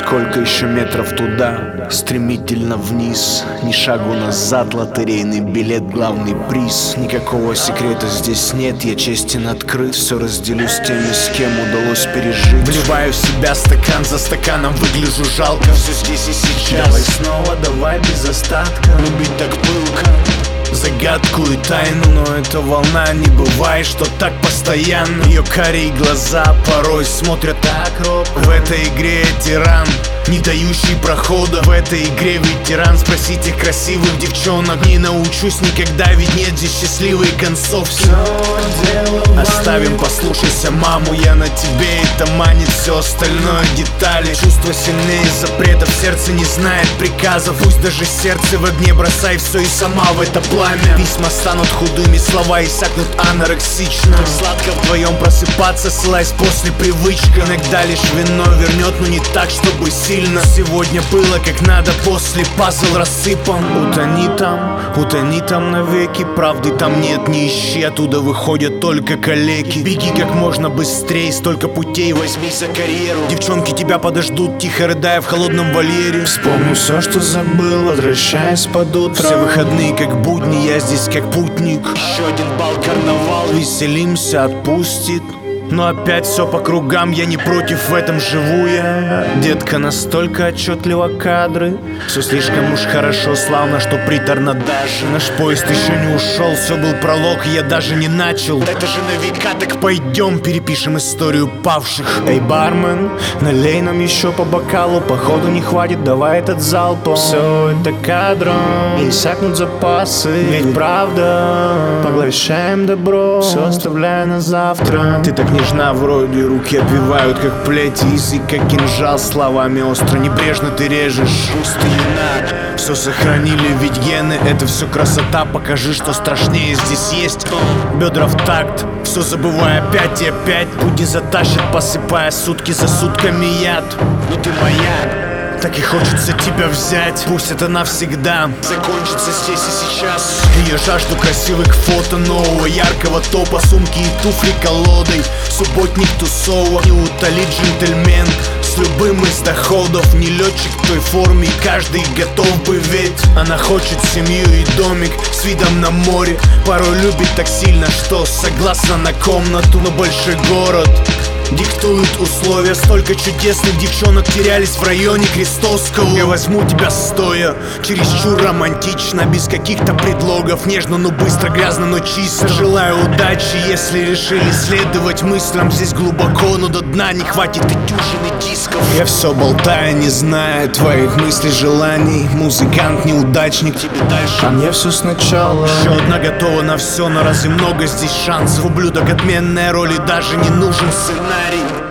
Сколько еще метров туда, стремительно вниз. Ни шагу назад, лотерейный билет, главный приз. Никакого секрета здесь нет, я честен, открыт. Все разделю с теми, с кем удалось пережить. Вливаю в себя стакан за стаканом, выгляжу жалко. Все здесь и сейчас. Давай снова, давай без остатка. Любить так пылко, загадку и тайну. Но эта волна не бывает, что так постоянно. Ее карие глаза порой смотрят так робко. В этой игре тиран, не дающий прохода. В этой игре ветеран, спросите красивых девчонок. Не научусь никогда, ведь нет здесь счастливой концовки. Оставим, послушайся маму, я на тебе, это манит. Все остальное детали. Чувства сильнее запретов, сердце не знает приказов. Пусть даже сердце в огне, бросай все и сама в это пламя. Письма станут худыми, слова иссякнут анорексично. Сладко вдвоем просыпаться, ссылаясь после привычка. Иногда лишь вино вернет, но не так, чтобы сильно. Сегодня было как надо, после пазл рассыпан. Утони там навеки, правды там нет, не ищи. Оттуда выходят только калеки. Беги как можно быстрее, столько путей, возьмись за карьеру. Девчонки тебя подождут, тихо рыдая в холодном вольере. Вспомню все, что забыл, возвращаясь под утро. Все выходные как будни, я здесь как путник. Еще один бал, карнавал, веселимся, отпустит. Но опять все по кругам, я не против, в этом живу я. Детка, настолько отчетливо кадры. Все слишком уж хорошо, славно, что приторно даже. Наш поезд еще не ушел, все был пролог, я даже не начал. Это же на века, так пойдем перепишем историю павших. Эй, бармен, налей нам еще по бокалу. Походу не хватит, давай этот залпом. Все это кадром, и иссякнут запасы. Ведь правда, поглощаем добро, все оставляя на завтра. Ты так нежна вроде, руки обвивают как плети. Язык как кинжал, словами остро, небрежно ты режешь. Пустына, все сохранили, ведь гены, это все красота. Покажи, что страшнее здесь есть. Бедра в такт, все забывая опять и опять. Путь не затащит, посыпая сутки за сутками яд. Но ты моя, так и хочется тебя взять. Пусть это навсегда закончится здесь и сейчас. Я жажду красивых фото нового яркого топа. Сумки и туфли колодой, субботник тусовок. Не утолит джентльмен с любым из доходов. Не летчик в той форме, каждый готов бы. Ведь она хочет семью и домик с видом на море. Порой любит так сильно, что согласна на комнату. Но большой город диктуют условия. Столько чудесных девчонок терялись в районе Крестовского. Я возьму тебя стоя, чересчур романтично, без каких-то предлогов. Нежно, но быстро, грязно, но чисто. Желаю удачи, если решили следовать мыслям. Здесь глубоко, но до дна не хватит и дюжины дисков. Я все болтаю, не зная твоих мыслей, желаний. Музыкант, неудачник, тебе дальше, а мне все сначала. Еще одна готова на все, но разве много здесь шансов? Ублюдок, отменная роль и даже не нужен сценарий.